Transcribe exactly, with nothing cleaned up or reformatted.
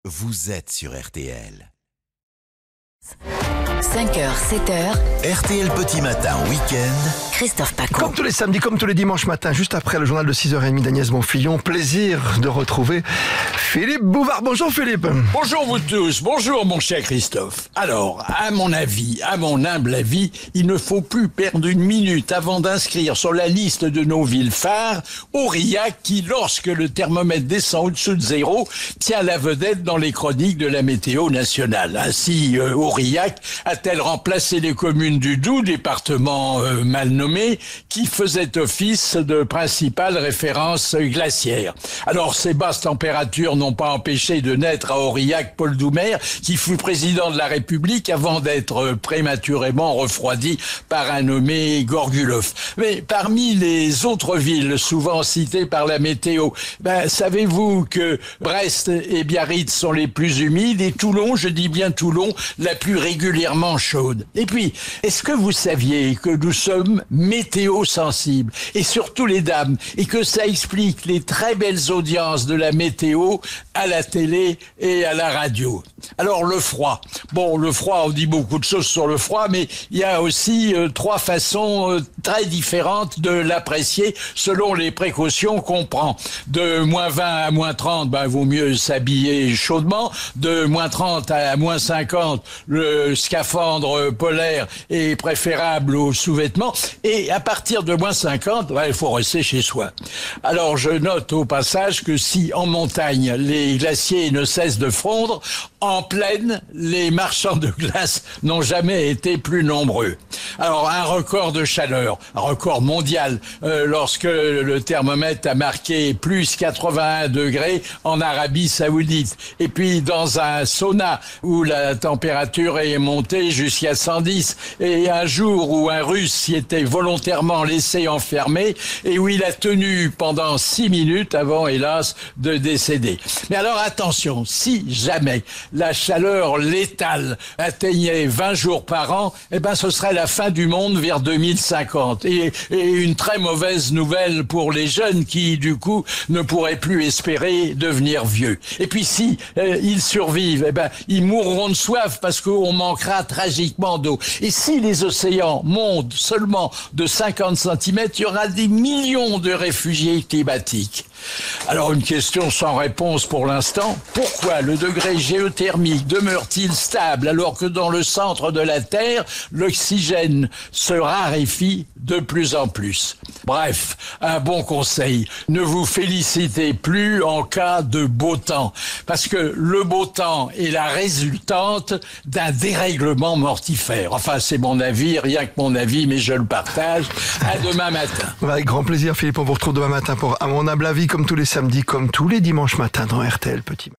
vous êtes sur R T L. cinq heures, sept heures. R T L Petit Matin Week-end. Christophe Paco. Comme tous les samedis, comme tous les dimanches matins, juste après le journal de six heures trente d'Agnès Bonfillon, plaisir de retrouver Philippe Bouvard. Bonjour Philippe. Bonjour vous tous, bonjour mon cher Christophe. Alors, à mon avis, à mon humble avis, il ne faut plus perdre une minute avant d'inscrire sur la liste de nos villes phares Aurillac qui, lorsque le thermomètre descend au-dessous de zéro, tient la vedette dans les chroniques de la météo nationale. Ainsi, euh, Aurillac a-t-elle remplacé les communes du Doubs, département euh, mal nommé, qui faisait office de principale référence glaciaire. Alors, ces basses températures n'ont pas empêché de naître à Aurillac Paul Doumer, qui fut président de la République avant d'être prématurément refroidi par un nommé Gorgulov. Mais parmi les autres villes souvent citées par la météo, ben, savez-vous que Brest et Biarritz sont les plus humides et Toulon, je dis bien Toulon, la plus régulièrement chaude. Et puis, est-ce que vous saviez que nous sommes météo sensibles, et surtout les dames, et que ça explique les très belles audiences de la météo à la télé et à la radio. Alors le froid. Bon, le froid, on dit beaucoup de choses sur le froid, mais il y a aussi euh, trois façons euh, très différentes de l'apprécier selon les précautions qu'on prend. De moins vingt à moins trente, ben, vaut mieux s'habiller chaudement. De moins trente à moins cinquante, le scaphandre polaire est préférable aux sous-vêtements. Et à partir de moins cinquante, ben, il faut rester chez soi. Alors je note au passage que si en montagne, les glaciers ne cessent de fondre, en plaine, les marchands de glace n'ont jamais été plus nombreux. Alors, un record de chaleur, un record mondial, euh, lorsque le thermomètre a marqué plus quatre-vingt-un degrés en Arabie Saoudite. Et puis, dans un sauna où la température est montée jusqu'à cent dix. Et un jour où un Russe s'y était volontairement laissé enfermer et où il a tenu pendant six minutes avant, hélas, de décéder. Mais alors attention, si jamais la chaleur létale atteignait vingt jours par an, eh ben ce serait la fin du monde vers deux mille cinquante. Et, et une très mauvaise nouvelle pour les jeunes qui, du coup, ne pourraient plus espérer devenir vieux. Et puis si euh, ils survivent, eh ben ils mourront de soif parce qu'on manquera tragiquement d'eau. Et si les océans montent seulement de cinquante centimètres, il y aura des millions de réfugiés climatiques. Alors une question sans réponse pour l'instant. Pourquoi le degré géothermique demeure-t-il stable alors que dans le centre de la Terre, l'oxygène se raréfie de plus en plus? Bref, un bon conseil. Ne vous félicitez plus en cas de beau temps. Parce que le beau temps est la résultante d'un dérèglement mortifère. Enfin, c'est mon avis, rien que mon avis, mais je le partage. À demain matin. Avec grand plaisir Philippe, on vous retrouve demain matin pour À mon humble avis, comme tous les samedis, comme tous les dimanches matins dans R T L Petit Matin.